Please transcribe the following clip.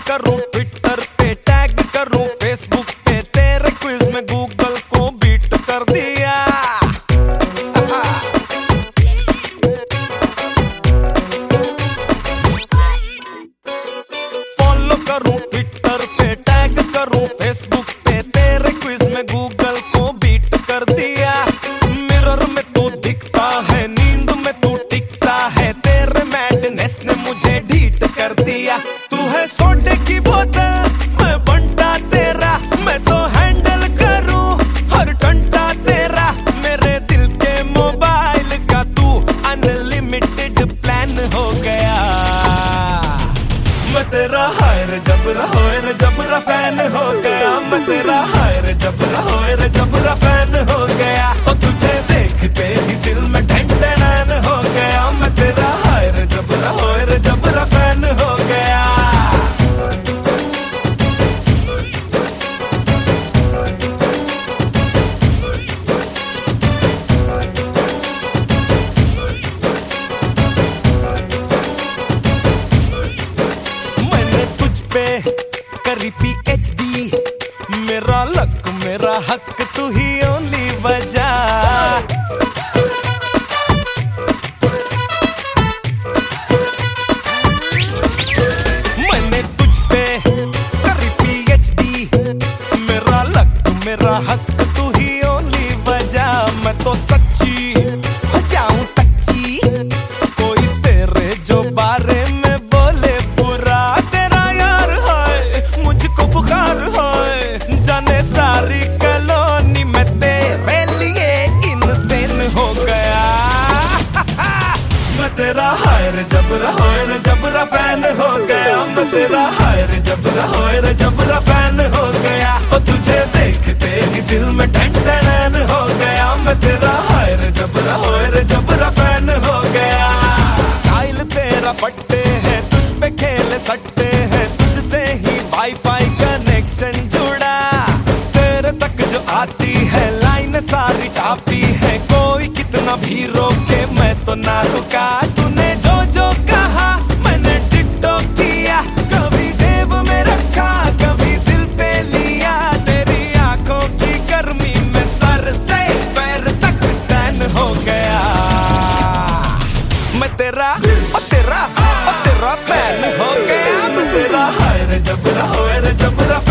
करूं ट्विटर पे टैग करूं फेसबुक पे, तेरे क्विज में गूगल को बीट कर दिया। फॉलो करूं ट्विटर पे टैग करूं फेसबुक पे, तेरे क्विज में गूगल को बीट कर दिया। मिरर में तू दिखता है, नींद में तू टिकता है, तेरे मैडनेस ने मुझे ढीठ कर दिया। तू है सोडे की बोतल, मैं बंटा तेरा, मैं तो हैंडल करूं हर घंटा तेरा। मेरे दिल के मोबाइल का तू अनलिमिटेड प्लान हो गया। मैं तेरा हायर जबरा फैन हो गया। मैं तेरा हायर जबरा फैन हो गया। और तुझे देखते ही दिल में ढंढन हो गया। मैं तेरा हायर जबरा फैन हो गया। मैंने तुझ पे करी PhD, मेरा लक मेरा हक तू ही ओनली वजह। मैंने तुझ पे करी PhD, मेरा लक मेरा हक तू ही ओनली वजह। मैं तो सच्ची हो जाऊं टच्ची, कोई तेरे जो बारे में बोले बुरा। तेरा यार है मुझको बुखार है, जाने सारी कॉलोनी में तेरे लिए इनसेन हो गया। मैं तेरा हायर जबरा फैन हो गया। मैं तेरा हायर जबरा फैन हो गया। और तुझे देखते ही दिल में ढंढन हो गया। मैं तेरा हायर जबरा फैन हो गया। स्टाइल तेरा पट्टे है, तुझ पे खेल सकते हैं, तुझसे ही वाईफाई कनेक्शन जुड़ा। तेरे तक जो आती है लाइन सारी टापी है, कोई कितना भी रोके मैं तो ना रुका। तूने जो जो कहा मैंने टिकटॉक किया, कभी जेब में रखा कभी दिल पे लिया। तेरी आंखों की गर्मी में सर से पैर तक टैन हो गया। मैं तेरा फैन हो गया। मैं तेरा हायर जबरा